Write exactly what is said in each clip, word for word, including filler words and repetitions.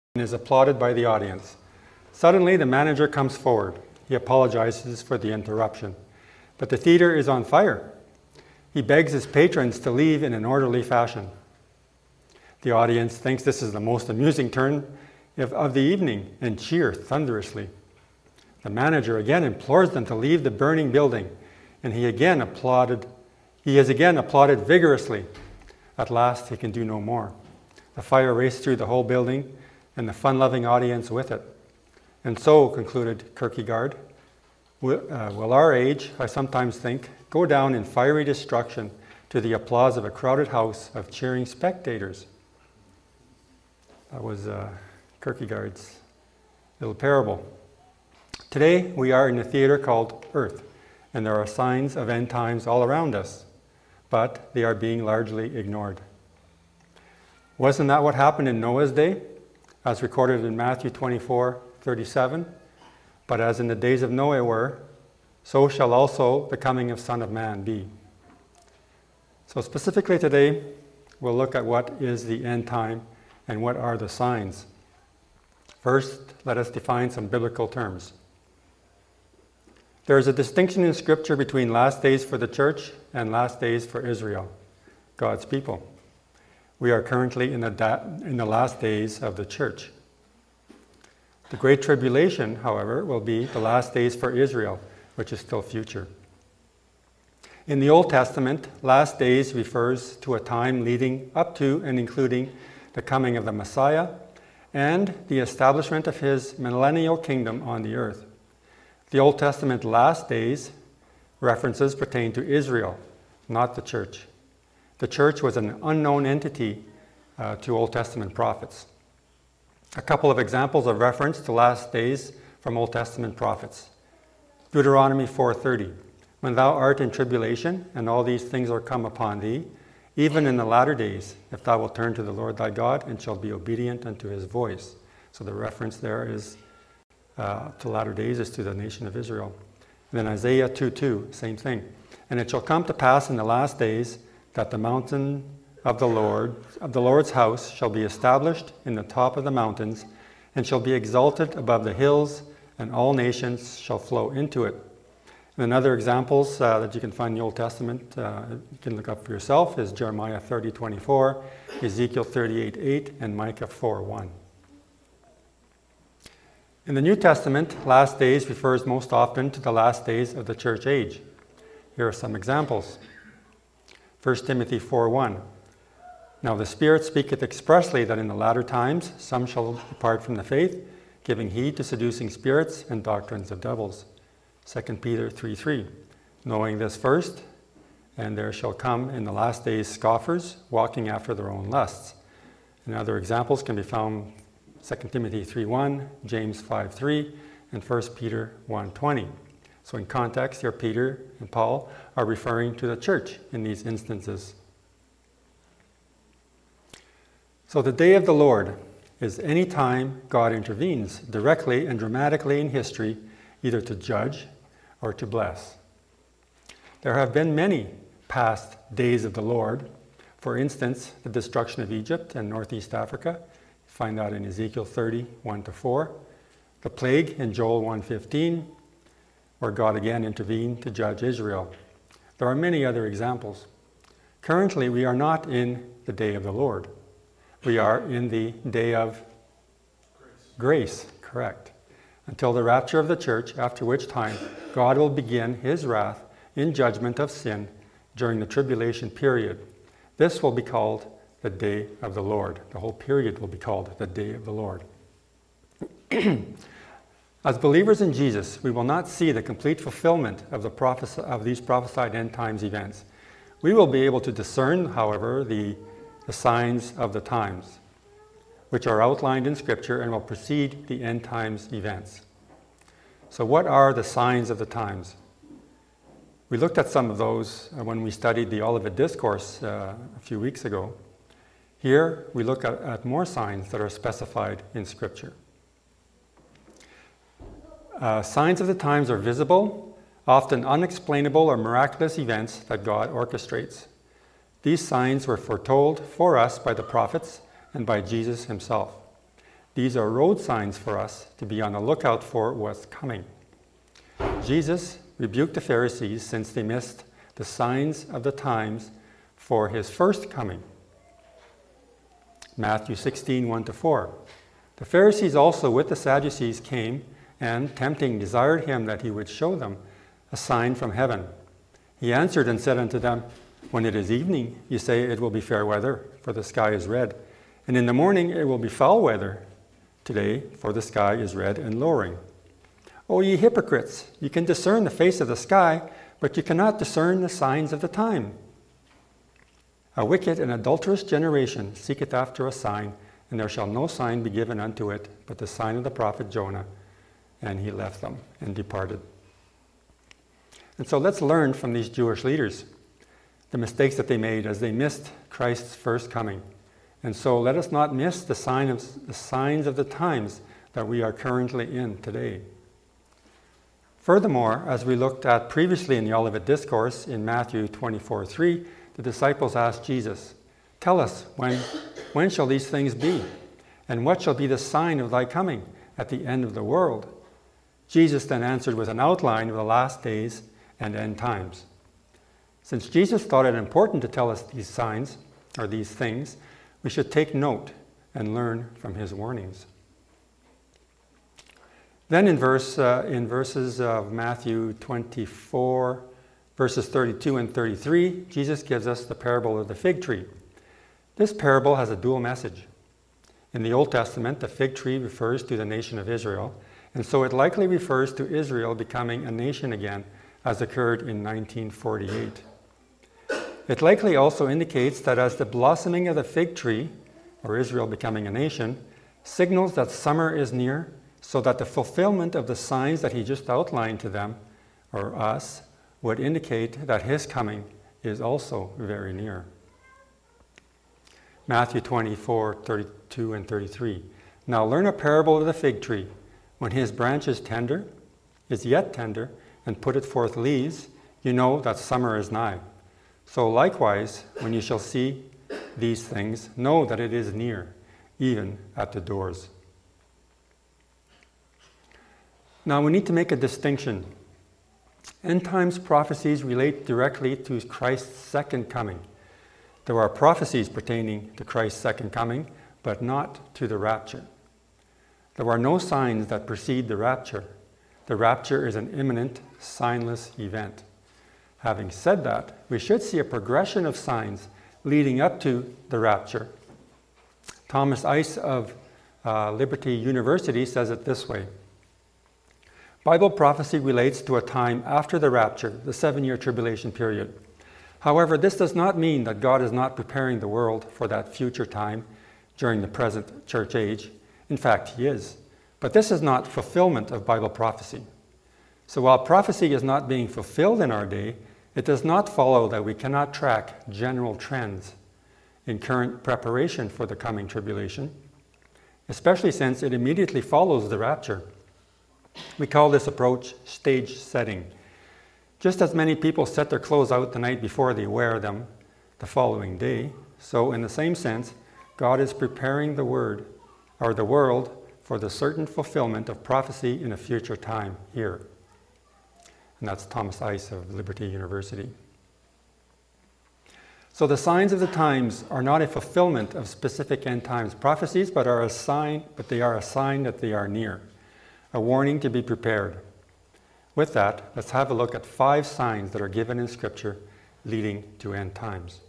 and is applauded by the audience. Suddenly, the manager comes forward. He apologizes for the interruption. But the theater is on fire. He begs his patrons to leave in an orderly fashion. The audience thinks this is the most amusing turn of the evening and cheer thunderously. The manager again implores them to leave the burning building, and he again applauded. He has again applauded vigorously. At last, he can do no more. The fire raced through the whole building, and the fun-loving audience with it. And so, concluded Kierkegaard, will, uh, will our age, I sometimes think, go down in fiery destruction to the applause of a crowded house of cheering spectators. That was uh, Kierkegaard's little parable. Today, we are in a theater called Earth, and there are signs of end times all around us, but they are being largely ignored. Wasn't that what happened in Noah's day, as recorded in Matthew twenty-four thirty-seven? But as in the days of Noah were, so shall also the coming of Son of Man be. So specifically today, we'll look at what is the end time and what are the signs. First, let us define some biblical terms. There is a distinction in Scripture between last days for the church and last days for Israel, God's people. We are currently in the, da- in the last days of the church. The Great Tribulation, however, will be the last days for Israel, which is still future. In the Old Testament, last days refers to a time leading up to and including the coming of the Messiah and the establishment of his millennial kingdom on the earth. The Old Testament last days references pertain to Israel, not the church. The church was an unknown entity uh, to Old Testament prophets. A couple of examples of reference to last days from Old Testament prophets. Deuteronomy four thirty, when thou art in tribulation, and all these things are come upon thee, even in the latter days, if thou wilt turn to the Lord thy God, and shalt be obedient unto his voice. So the reference there is uh, to latter days is to the nation of Israel. And then Isaiah two two, same thing. And it shall come to pass in the last days that the mountain of the Lord, of the Lord's house, shall be established in the top of the mountains, and shall be exalted above the hills, and all nations shall flow into it. And then other examples uh, that you can find in the Old Testament, uh, you can look up for yourself, is Jeremiah thirty twenty-four, Ezekiel thirty-eight eight, and Micah four one. In the New Testament, last days refers most often to the last days of the church age. Here are some examples. First Timothy four one. Now the Spirit speaketh expressly that in the latter times some shall depart from the faith, giving heed to seducing spirits and doctrines of devils. Second Peter three three. Knowing this first, and there shall come in the last days scoffers, walking after their own lusts. And other examples can be found Second Timothy three one, James five three, and First Peter one twenty. So in context here, Peter and Paul are referring to the church in these instances. So the day of the Lord is any time God intervenes directly and dramatically in history, either to judge or to bless. There have been many past days of the Lord. For instance, the destruction of Egypt and Northeast Africa. Find that in Ezekiel thirty, one to four. The plague in Joel one fifteen, where God again intervened to judge Israel. There are many other examples. Currently, we are not in the day of the Lord. We are in the day of grace, grace, correct. Until the rapture of the church, after which time God will begin his wrath in judgment of sin during the tribulation period. This will be called the day of the Lord. The whole period will be called the day of the Lord. As believers in Jesus, we will not see the complete fulfillment of, the prophes- of these prophesied end times events. We will be able to discern, however, the, the signs of the times, which are outlined in Scripture and will precede the end times events. So what are the signs of the times? We looked at some of those when we studied the Olivet Discourse uh, a few weeks ago. Here we look at, at more signs that are specified in Scripture. Uh, signs of the times are visible, often unexplainable or miraculous events that God orchestrates. These signs were foretold for us by the prophets and by Jesus himself. These are road signs for us to be on the lookout for what's coming. Jesus rebuked the Pharisees since they missed the signs of the times for his first coming. Matthew sixteen, one to four. The Pharisees also with the Sadducees came and, tempting, desired him that he would show them a sign from heaven. He answered and said unto them, When it is evening, you say it will be fair weather, for the sky is red. And in the morning it will be foul weather. Today, for the sky is red and lowering. O ye hypocrites, you can discern the face of the sky, but you cannot discern the signs of the time. A wicked and adulterous generation seeketh after a sign, and there shall no sign be given unto it, but the sign of the prophet Jonah. And he left them and departed. And so let's learn from these Jewish leaders the mistakes that they made as they missed Christ's first coming. And so let us not miss the, sign of, the signs of the times that we are currently in today. Furthermore, as we looked at previously in the Olivet Discourse in Matthew twenty-four, three, the disciples asked Jesus, Tell us, when, when shall these things be? And what shall be the sign of thy coming at the end of the world? Jesus then answered with an outline of the last days and end times. Since Jesus thought it important to tell us these signs, or these things, we should take note and learn from his warnings. Then in, verse, uh, in verses of Matthew twenty-four, verses thirty-two and thirty-three, Jesus gives us the parable of the fig tree. This parable has a dual message. In the Old Testament, the fig tree refers to the nation of Israel, and so it likely refers to Israel becoming a nation again, as occurred in nineteen forty-eight. It likely also indicates that as the blossoming of the fig tree, or Israel becoming a nation, signals that summer is near, so that the fulfillment of the signs that he just outlined to them, or us, would indicate that his coming is also very near. Matthew twenty-four, thirty-two and thirty-three. Now learn a parable of the fig tree. When his branch is tender, is yet tender, and putteth forth leaves, you know that summer is nigh. So likewise, when you shall see these things, know that it is near, even at the doors. Now we need to make a distinction. End times prophecies relate directly to Christ's second coming. There are prophecies pertaining to Christ's second coming, but not to the rapture. There are no signs that precede the rapture. The rapture is an imminent, signless event. Having said that, we should see a progression of signs leading up to the rapture. Thomas Ice of uh, Liberty University says it this way. Bible prophecy relates to a time after the rapture, the seven-year tribulation period. However, this does not mean that God is not preparing the world for that future time during the present church age. In fact, he is. But this is not fulfillment of Bible prophecy. So while prophecy is not being fulfilled in our day, it does not follow that we cannot track general trends in current preparation for the coming tribulation, especially since it immediately follows the rapture. We call this approach stage setting. Just as many people set their clothes out the night before they wear them the following day, so in the same sense, God is preparing the word or the world for the certain fulfillment of prophecy in a future time here. And that's Thomas Ice of Liberty University. So the signs of the times are not a fulfillment of specific end times prophecies, but are a sign, but they are a sign that they are near, a warning to be prepared. With that, let's have a look at five signs that are given in Scripture leading to end times.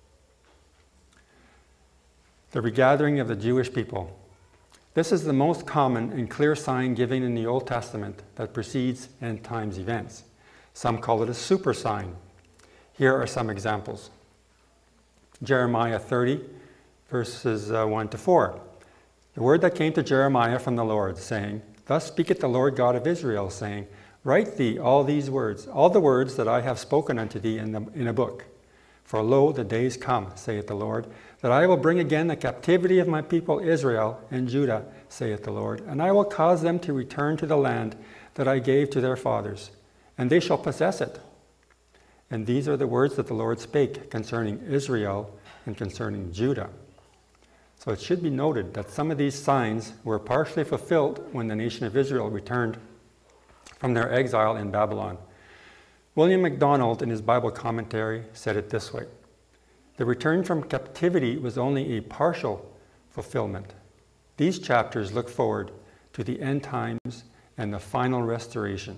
The regathering of the Jewish people. This is the most common and clear sign given in the Old Testament that precedes end times events. Some call it a super sign. Here are some examples. Jeremiah thirty, verses uh, one to four. The word that came to Jeremiah from the Lord, saying, Thus speaketh the Lord God of Israel, saying, Write thee all these words, all the words that I have spoken unto thee in, the, in a book. For lo, the days come, saith the Lord, that I will bring again the captivity of my people Israel and Judah, saith the Lord, and I will cause them to return to the land that I gave to their fathers, and they shall possess it. And these are the words that the Lord spake concerning Israel and concerning Judah. So it should be noted that some of these signs were partially fulfilled when the nation of Israel returned from their exile in Babylon. William MacDonald, in his Bible commentary, said it this way: the return from captivity was only a partial fulfillment. These chapters look forward to the end times and the final restoration.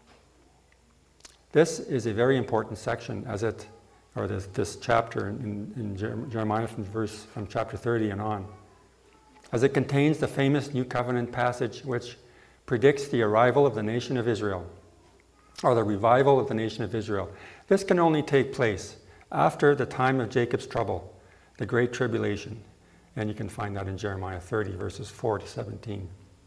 This is a very important section, as it, or this, this chapter in, in Jeremiah from verse from chapter thirty and on, as it contains the famous New Covenant passage which predicts the arrival of the nation of Israel, or the revival of the nation of Israel. This can only take place after the time of Jacob's trouble, the Great Tribulation, and you can find that in Jeremiah thirty, verses four to seventeen.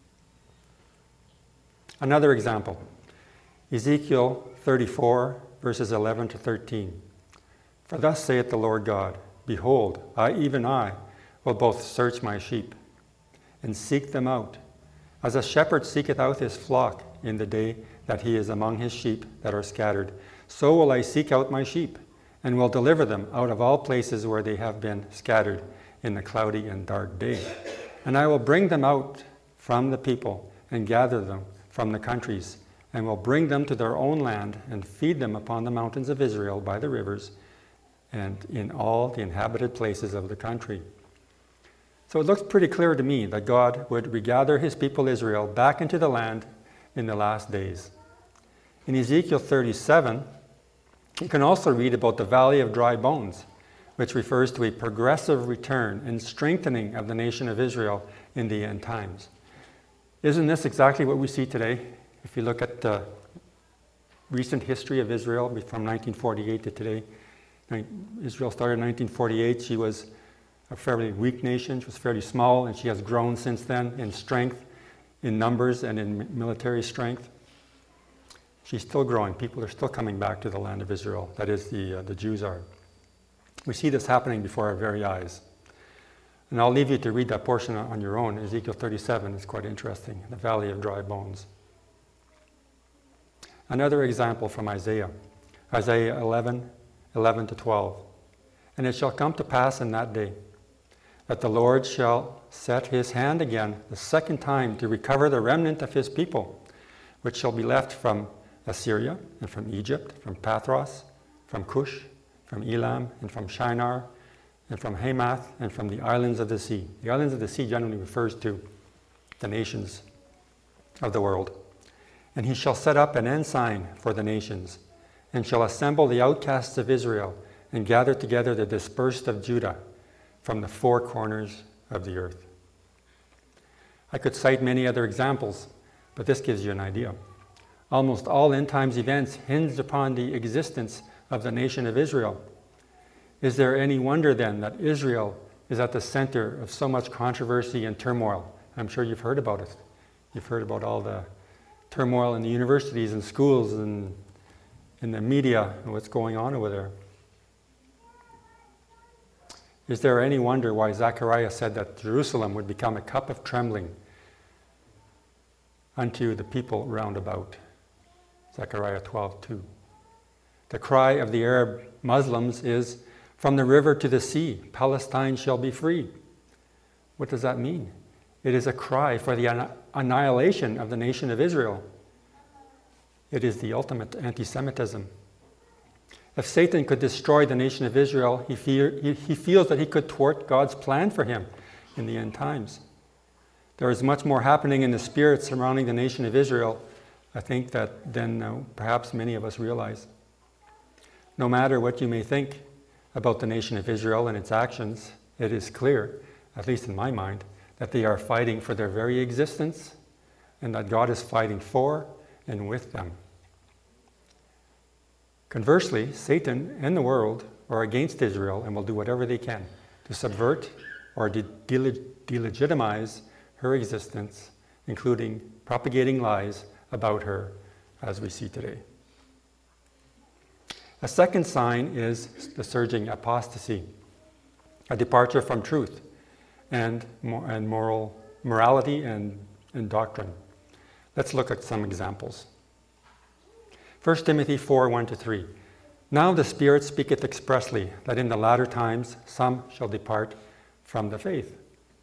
Another example, Ezekiel thirty-four, verses eleven to thirteen. For thus saith the Lord God, behold, I, even I, will both search my sheep, and seek them out, as a shepherd seeketh out his flock in the day that he is among his sheep that are scattered. So will I seek out my sheep, and will deliver them out of all places where they have been scattered in the cloudy and dark day. And I will bring them out from the people, and gather them from the countries, and will bring them to their own land, and feed them upon the mountains of Israel by the rivers, and in all the inhabited places of the country. So it looks pretty clear to me that God would regather his people Israel back into the land in the last days. In Ezekiel thirty-seven, you can also read about the valley of dry bones, which refers to a progressive return and strengthening of the nation of Israel in the end times. Isn't this exactly what we see today? If you look at the recent history of Israel from nineteen forty-eight to today, Israel started in nineteen forty-eight. She was a fairly weak nation. She was fairly small, and she has grown since then in strength, in numbers, and in military strength. She's still growing. People are still coming back to the land of Israel. That is, the, uh, the Jews are. We see this happening before our very eyes. And I'll leave you to read that portion on your own. Ezekiel thirty-seven is quite interesting, the valley of dry bones. Another example from Isaiah, Isaiah eleven, eleven to twelve. And it shall come to pass in that day that the Lord shall set his hand again the second time to recover the remnant of his people, which shall be left from Assyria, and from Egypt, from Pathros, from Cush, from Elam, and from Shinar, and from Hamath, and from the islands of the sea. The islands of the sea generally refers to the nations of the world. And he shall set up an ensign for the nations, and shall assemble the outcasts of Israel, and gather together the dispersed of Judah from the four corners of the earth. I could cite many other examples, but this gives you an idea. Almost all end times events hinge upon the existence of the nation of Israel. Is there any wonder then that Israel is at the center of so much controversy and turmoil? I'm sure you've heard about it. You've heard about all the turmoil in the universities and schools and in the media and what's going on over there. Is there any wonder why Zechariah said that Jerusalem would become a cup of trembling unto the people round about? Zechariah twelve two. The cry of the Arab Muslims is, "From the river to the sea, Palestine shall be free." What does that mean? It is a cry for the an- annihilation of the nation of Israel. It is the ultimate anti-Semitism. If Satan could destroy the nation of Israel, he, fear, he, he feels that he could thwart God's plan for him in the end times. There is much more happening in the spirit surrounding the nation of Israel, I think, that than uh, perhaps many of us realize. No matter what you may think about the nation of Israel and its actions, it is clear, at least in my mind, that they are fighting for their very existence, and that God is fighting for and with them. Conversely, Satan and the world are against Israel and will do whatever they can to subvert or de- deleg- delegitimize her existence, including propagating lies about her, as we see today. A second sign is the surging apostasy, a departure from truth and, and moral morality and, and doctrine. Let's look at some examples. First Timothy four, one to three. Now the Spirit speaketh expressly that in the latter times some shall depart from the faith,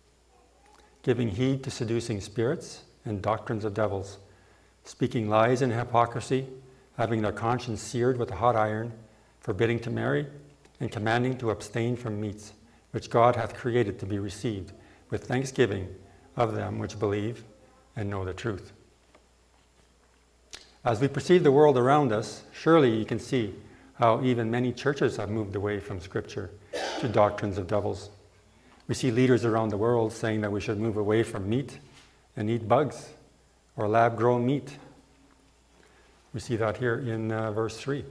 giving heed to seducing spirits and doctrines of devils, speaking lies and hypocrisy, having their conscience seared with a hot iron, forbidding to marry, and commanding to abstain from meats, which God hath created to be received with thanksgiving of them which believe and know the truth. As we perceive the world around us, surely you can see how even many churches have moved away from Scripture to doctrines of devils. We see leaders around the world saying that we should move away from meat and eat bugs or lab-grown meat. We see that here in uh, verse three.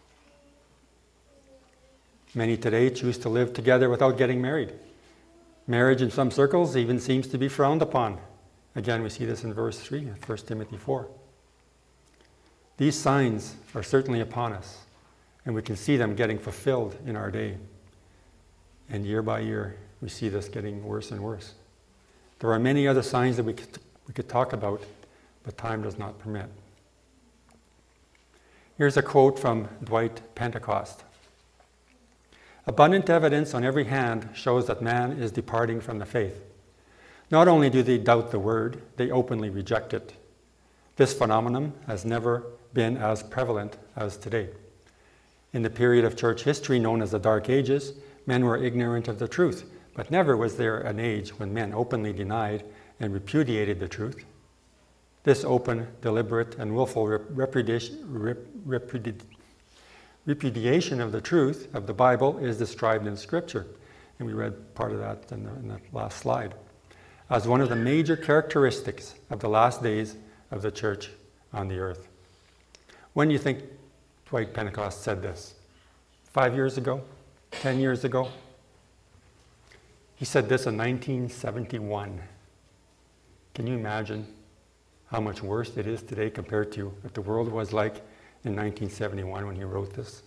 Many today choose to live together without getting married. Marriage in some circles even seems to be frowned upon. Again, we see this in verse three, First Timothy four. These signs are certainly upon us, and we can see them getting fulfilled in our day. And year by year, we see this getting worse and worse. There are many other signs that we could, we could talk about, but time does not permit. Here's a quote from Dwight Pentecost. Abundant evidence on every hand shows that man is departing from the faith. Not only do they doubt the word, they openly reject it. This phenomenon has never been as prevalent as today. In the period of church history known as the Dark Ages, men were ignorant of the truth, but never was there an age when men openly denied and repudiated the truth. This open, deliberate, and willful repudiation, repudi- repudiation of the truth of the Bible is described in Scripture, and we read part of that in the, in the last slide, as one of the major characteristics of the last days of the church on the earth. When do you think Dwight Pentecost said this? Five years ago? Ten years ago? He said this in nineteen seventy-one. Can you imagine how much worse it is today compared to what the world was like in nineteen seventy-one when he wrote this?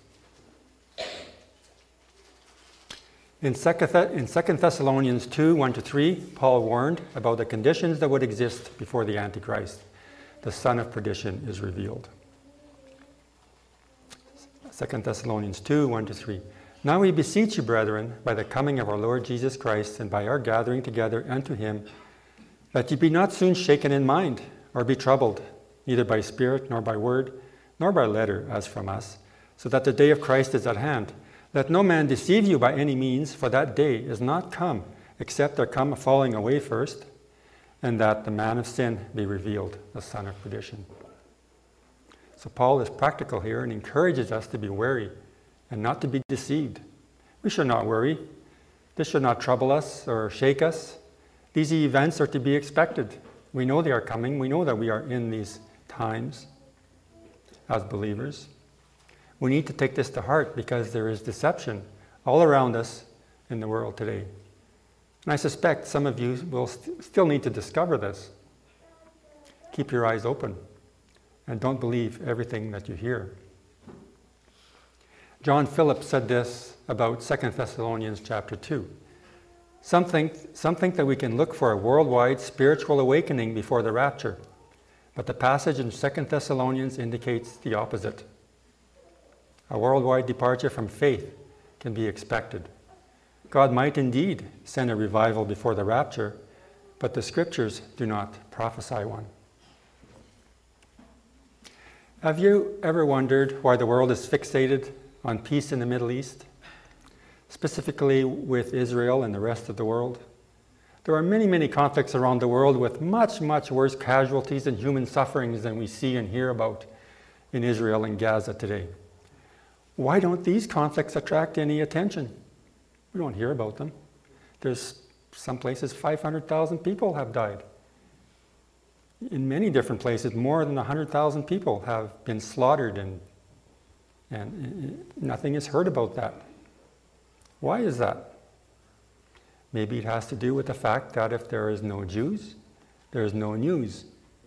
In Second Thessalonians two, one to three, Paul warned about the conditions that would exist before the Antichrist, the son of perdition, is revealed. Second Thessalonians two, one to three. Now we beseech you, brethren, by the coming of our Lord Jesus Christ, and by our gathering together unto him, that ye be not soon shaken in mind, or be troubled, neither by spirit, nor by word, nor by letter, as from us, so that the day of Christ is at hand. Let no man deceive you by any means, for that day is not come, except there come a falling away first, and that the man of sin be revealed, the son of perdition. So Paul is practical here and encourages us to be wary and not to be deceived. We should not worry. This should not trouble us or shake us. These events are to be expected. We know they are coming. We know that we are in these times as believers. We need to take this to heart because there is deception all around us in the world today. And I suspect some of you will st- still need to discover this. Keep your eyes open and don't believe everything that you hear. John Phillips said this about Second Thessalonians chapter two. Some think, some think that we can look for a worldwide spiritual awakening before the rapture, but the passage in Second Thessalonians indicates the opposite. A worldwide departure from faith can be expected. God might indeed send a revival before the rapture, but the Scriptures do not prophesy one. Have you ever wondered why the world is fixated on peace in the Middle East, specifically with Israel and the rest of the world? There are many, many conflicts around the world with much, much worse casualties and human sufferings than we see and hear about in Israel and Gaza today. Why don't these conflicts attract any attention? We don't hear about them. There's some places five hundred thousand people have died. In many different places, more than one hundred thousand people have been slaughtered, and, and nothing is heard about that. Why is that? Maybe it has to do with the fact that if there is no Jews, there is no news.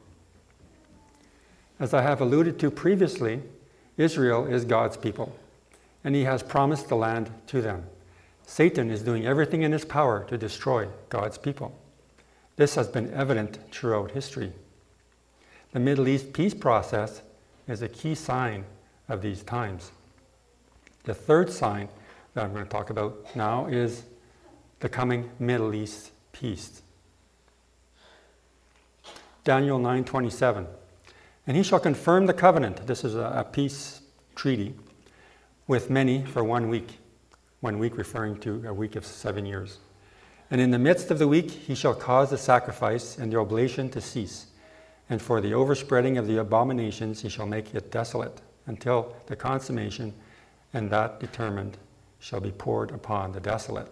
As I have alluded to previously, Israel is God's people, and he has promised the land to them. Satan is doing everything in his power to destroy God's people. This has been evident throughout history. The Middle East peace process is a key sign of these times. The third sign that I'm going to talk about now is the coming Middle East peace. Daniel nine twenty-seven. And he shall confirm the covenant, this is a, a peace treaty, with many for one week. One week referring to a week of seven years. And in the midst of the week he shall cause the sacrifice and the oblation to cease. And for the overspreading of the abominations he shall make it desolate, until the consummation, and that determined shall be poured upon the desolate.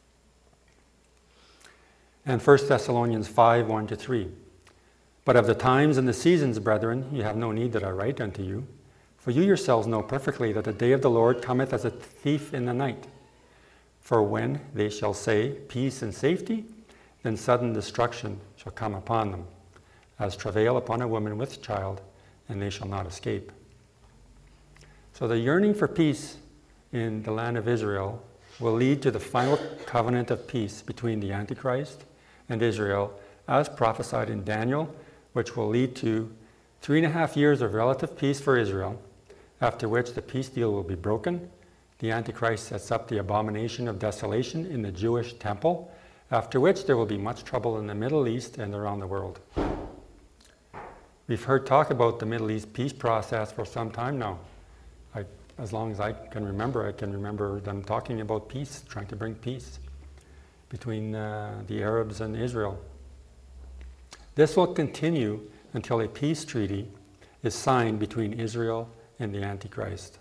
And First Thessalonians five, one to three. But of the times and the seasons, brethren, ye have no need that I write unto you. For you yourselves know perfectly that the day of the Lord cometh as a thief in the night. For when they shall say, peace and safety, then sudden destruction shall come upon them, as travail upon a woman with child, and they shall not escape. So the yearning for peace in the land of Israel will lead to the final covenant of peace between the Antichrist and Israel, as prophesied in Daniel, which will lead to three and a half years of relative peace for Israel, after which the peace deal will be broken. The Antichrist sets up the abomination of desolation in the Jewish temple, after which there will be much trouble in the Middle East and around the world. We've heard talk about the Middle East peace process for some time now. I, as long as I can remember, I can remember them talking about peace, trying to bring peace between uh, the Arabs and Israel. This will continue until a peace treaty is signed between Israel and the Antichrist.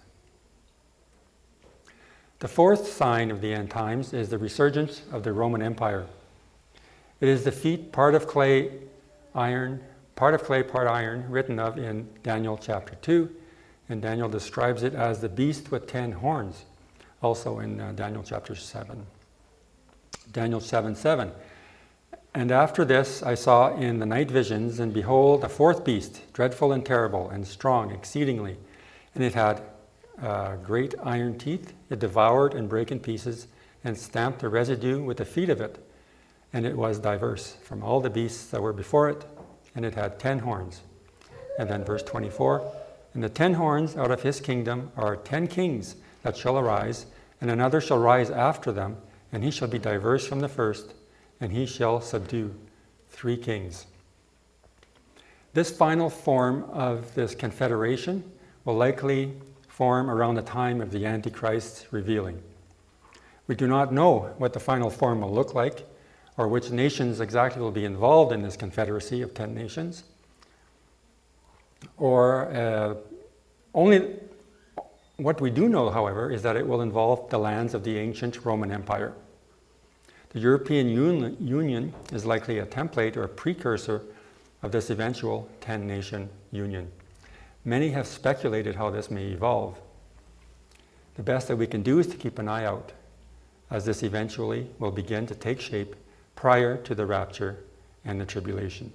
The fourth sign of the end times is the resurgence of the Roman Empire. It is the feet, part of clay, iron, part of clay, part iron, written of in Daniel chapter two, and Daniel describes it as the beast with ten horns, also in uh, Daniel chapter seven. Daniel seven seven. And after this I saw in the night visions, and behold, a fourth beast, dreadful and terrible, and strong exceedingly, and it had uh, great iron teeth. It devoured and brake in pieces, and stamped the residue with the feet of it. And it was diverse from all the beasts that were before it, and it had ten horns. And then verse twenty-four, and the ten horns out of his kingdom are ten kings that shall arise, and another shall rise after them, and he shall be diverse from the first, and he shall subdue three kings. This final form of this confederation will likely form around the time of the Antichrist's revealing. We do not know what the final form will look like, or which nations exactly will be involved in this confederacy of ten nations. Or uh, only what we do know, however, is that it will involve the lands of the ancient Roman Empire. The European Un- Union is likely a template or a precursor of this eventual ten-nation union. Many have speculated how this may evolve. The best that we can do is to keep an eye out, as this eventually will begin to take shape prior to the rapture and the tribulation.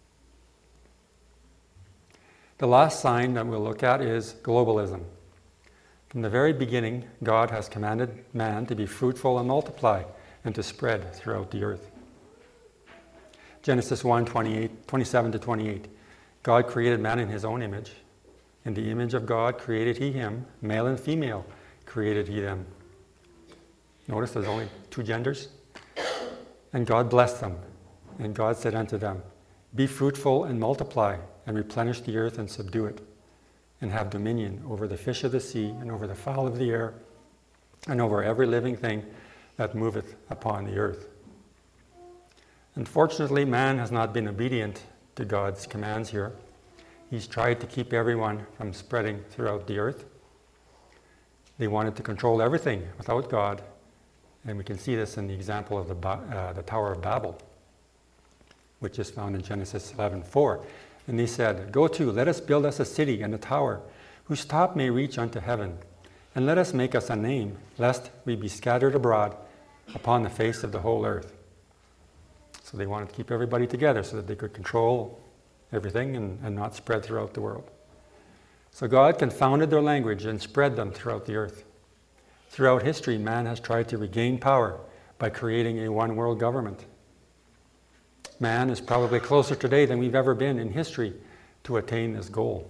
The last sign that we'll look at is globalism. From the very beginning, God has commanded man to be fruitful and multiply, and to spread throughout the earth. Genesis one, twenty-eight, twenty-seven to twenty-eight. God created man in his own image. In the image of God created he him, male and female created he them. Notice there's only two genders. And God blessed them. And God said unto them, be fruitful and multiply, and replenish the earth and subdue it, and have dominion over the fish of the sea, and over the fowl of the air, and over every living thing that moveth upon the earth. Unfortunately, man has not been obedient to God's commands here. He's tried to keep everyone from spreading throughout the earth. They wanted to control everything without God, and we can see this in the example of the, uh, the Tower of Babel, which is found in Genesis eleven four. And they said, go to, let us build us a city and a tower, whose top may reach unto heaven, and let us make us a name, lest we be scattered abroad upon the face of the whole earth. So they wanted to keep everybody together so that they could control everything and, and not spread throughout the world. So God confounded their language and spread them throughout the earth. Throughout history, man has tried to regain power by creating a one world government. Man is probably closer today than we've ever been in history to attain this goal.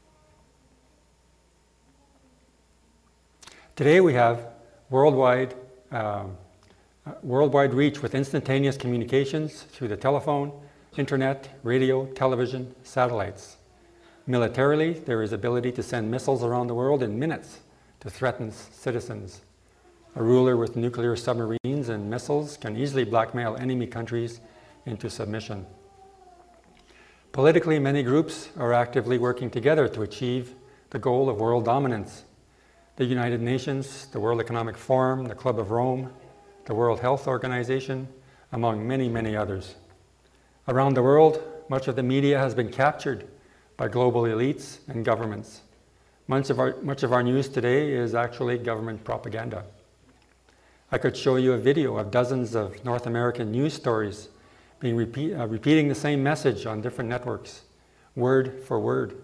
Today we have worldwide, um, worldwide reach with instantaneous communications through the telephone, internet, radio, television, satellites. Militarily, there is ability to send missiles around the world in minutes to threaten citizens. A ruler with nuclear submarines and missiles can easily blackmail enemy countries into submission. Politically, many groups are actively working together to achieve the goal of world dominance. The United Nations, the World Economic Forum, the Club of Rome, the World Health Organization, among many, many others. Around the world, much of the media has been captured by global elites and governments. Much of our, much of our news today is actually government propaganda. I could show you a video of dozens of North American news stories being repeat, uh, repeating the same message on different networks, word for word.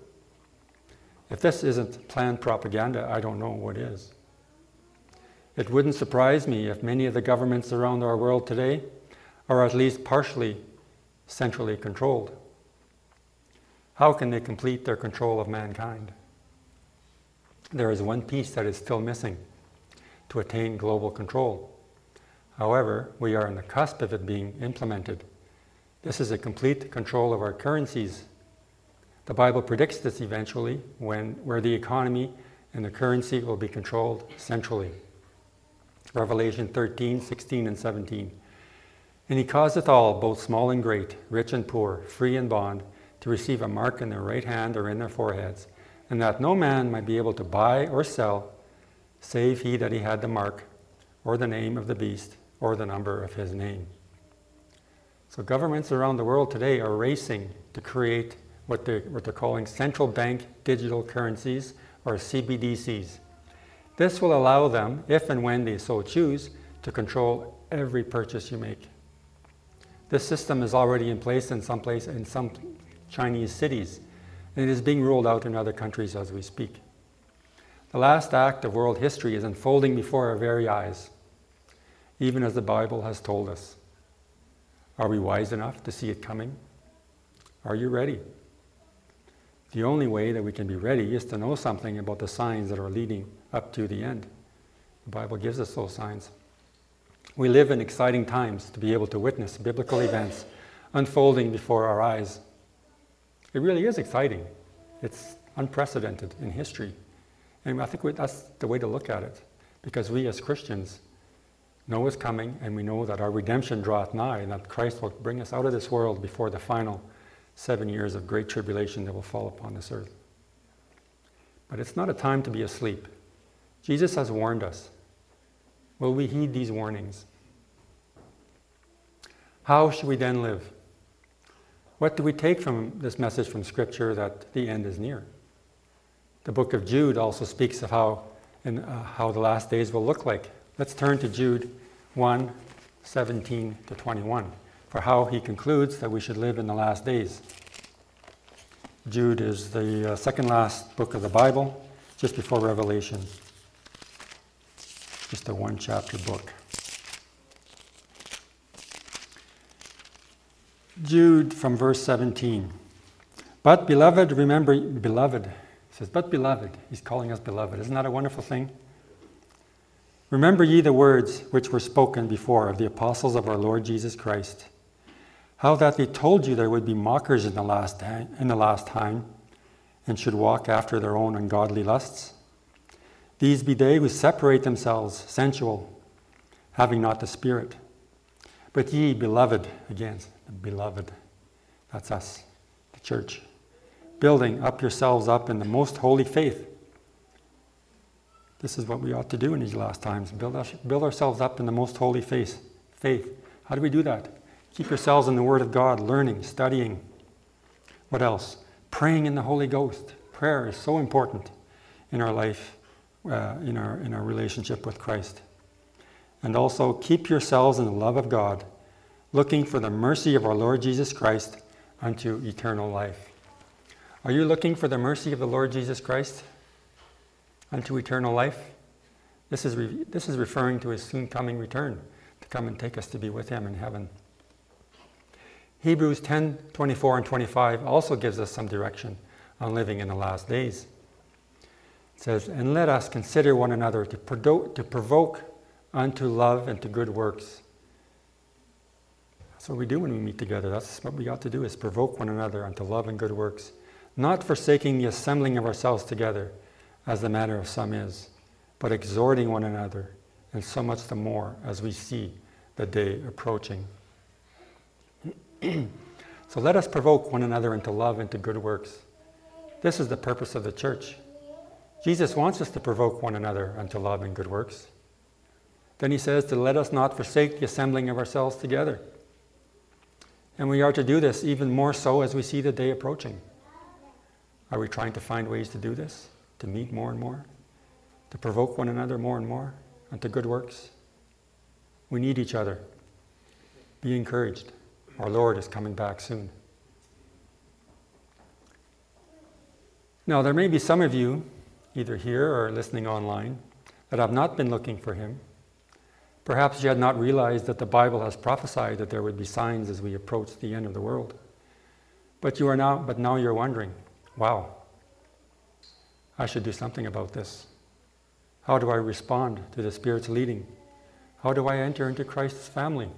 If this isn't planned propaganda, I don't know what is. It wouldn't surprise me if many of the governments around our world today are at least partially centrally controlled. How can they complete their control of mankind? There is one piece that is still missing to attain global control. However, we are on the cusp of it being implemented. This is a complete control of our currencies. The Bible predicts this eventually, when, where the economy and the currency will be controlled centrally. Revelation thirteen, sixteen, and seventeen. And he causeth all, both small and great, rich and poor, free and bond, to receive a mark in their right hand or in their foreheads, and that no man might be able to buy or sell, save he that he had the mark, or the name of the beast, or the number of his name. So governments around the world today are racing to create what they're, what they're calling central bank digital currencies, or C B D Cs. This will allow them, if and when they so choose, to control every purchase you make. This system is already in place in some place in some Chinese cities, and it is being rolled out in other countries as we speak. The last act of world history is unfolding before our very eyes, even as the Bible has told us. Are we wise enough to see it coming? Are you ready? The only way that we can be ready is to know something about the signs that are leading up to the end. The Bible gives us those signs. We live in exciting times to be able to witness biblical events unfolding before our eyes. It really is exciting. It's unprecedented in history. And I think we, that's the way to look at it, because we as Christians know it's coming, and we know that our redemption draweth nigh, and that Christ will bring us out of this world before the final seven years of great tribulation that will fall upon this earth. But it's not a time to be asleep. Jesus has warned us. Will we heed these warnings? How should we then live? What do we take from this message from Scripture that the end is near? The book of Jude also speaks of how, and, uh, how the last days will look like. Let's turn to Jude one, seventeen to twenty-one, for how he concludes that we should live in the last days. Jude is the uh, second last book of the Bible, just before Revelation. Just a one chapter book. Jude from verse seventeen. But beloved, remember, beloved, he says, but beloved, he's calling us beloved. Isn't that a wonderful thing? Remember ye the words which were spoken before of the apostles of our Lord Jesus Christ, how that they told you there would be mockers in the last time, in the last time, and should walk after their own ungodly lusts. These be they who separate themselves, sensual, having not the Spirit. But ye, beloved, again, beloved, that's us, the church, building up yourselves up in the most holy faith. This is what we ought to do in these last times, build, us, build ourselves up in the most holy faith. Faith. How do we do that? Keep yourselves in the Word of God, learning, studying. What else? Praying in the Holy Ghost. Prayer is so important in our life, uh, in our in our relationship with Christ. And also keep yourselves in the love of God, looking for the mercy of our Lord Jesus Christ unto eternal life. Are you looking for the mercy of the Lord Jesus Christ unto eternal life? This is re- this is referring to his soon coming return to come and take us to be with him in heaven. Hebrews ten, twenty-four and twenty-five also gives us some direction on living in the last days. It says, and let us consider one another to, prodo- to provoke unto love and to good works. That's what we do when we meet together. That's what we got to do, is provoke one another unto love and good works, not forsaking the assembling of ourselves together, as the manner of some is, but exhorting one another, and so much the more as we see the day approaching. So let us provoke one another into love and to good works. This is the purpose of the church. Jesus wants us to provoke one another unto love and good works. Then he says to let us not forsake the assembling of ourselves together. And we are to do this even more so as we see the day approaching. Are we trying to find ways to do this? To meet more and more? To provoke one another more and more unto good works? We need each other. Be encouraged. Our Lord is coming back soon. Now, there may be some of you, either here or listening online, that have not been looking for him. Perhaps you had not realized that the Bible has prophesied that there would be signs as we approach the end of the world. But you are now, but now you're wondering, wow, I should do something about this. How do I respond to the Spirit's leading? How do I enter into Christ's family?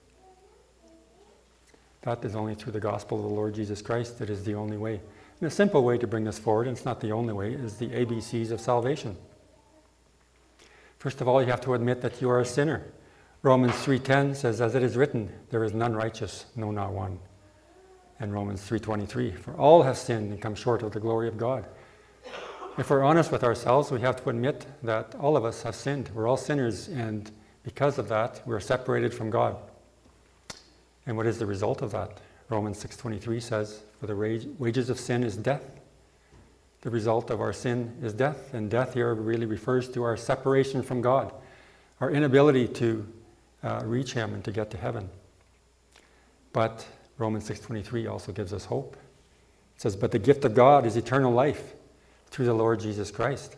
That is only through the gospel of the Lord Jesus Christ. That is the only way. And a simple way to bring this forward, and it's not the only way, is the A B Cs of salvation. First of all, you have to admit that you are a sinner. Romans three ten says, as it is written, there is none righteous, no, not one. And Romans three twenty-three, for all have sinned and come short of the glory of God. If we're honest with ourselves, we have to admit that all of us have sinned. We're all sinners, and because of that, we're separated from God. And what is the result of that? Romans six twenty-three says, for the wages of sin is death. The result of our sin is death, and death here really refers to our separation from God, our inability to uh, reach him and to get to heaven. But Romans six twenty-three also gives us hope. It says, but the gift of God is eternal life through the Lord Jesus Christ.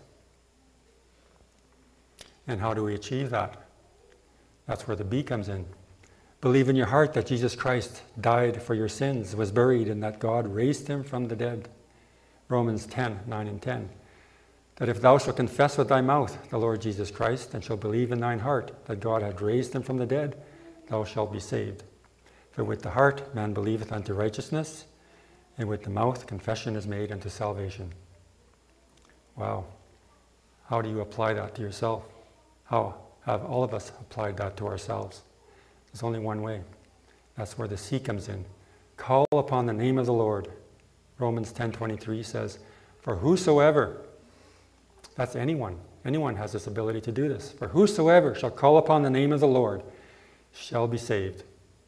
And how do we achieve that? That's where the B comes in. Believe in your heart that Jesus Christ died for your sins, was buried, and that God raised him from the dead. Romans ten, nine and ten. That if thou shalt confess with thy mouth the Lord Jesus Christ, and shalt believe in thine heart that God hath raised him from the dead, thou shalt be saved. For with the heart man believeth unto righteousness, and with the mouth confession is made unto salvation. Wow. How do you apply that to yourself? How have all of us applied that to ourselves? There's only one way. That's where the C comes in. Call upon the name of the Lord. Romans ten twenty-three says, for whosoever, that's anyone, anyone has this ability to do this. For whosoever shall call upon the name of the Lord shall be saved.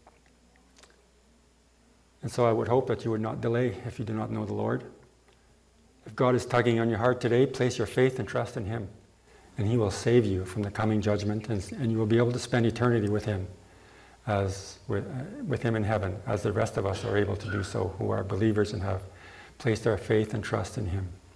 And so I would hope that you would not delay if you do not know the Lord. If God is tugging on your heart today, place your faith and trust in him, and he will save you from the coming judgment, and, and you will be able to spend eternity with him, as with, uh, with him in heaven, as the rest of us are able to do so, who are believers and have placed our faith and trust in him.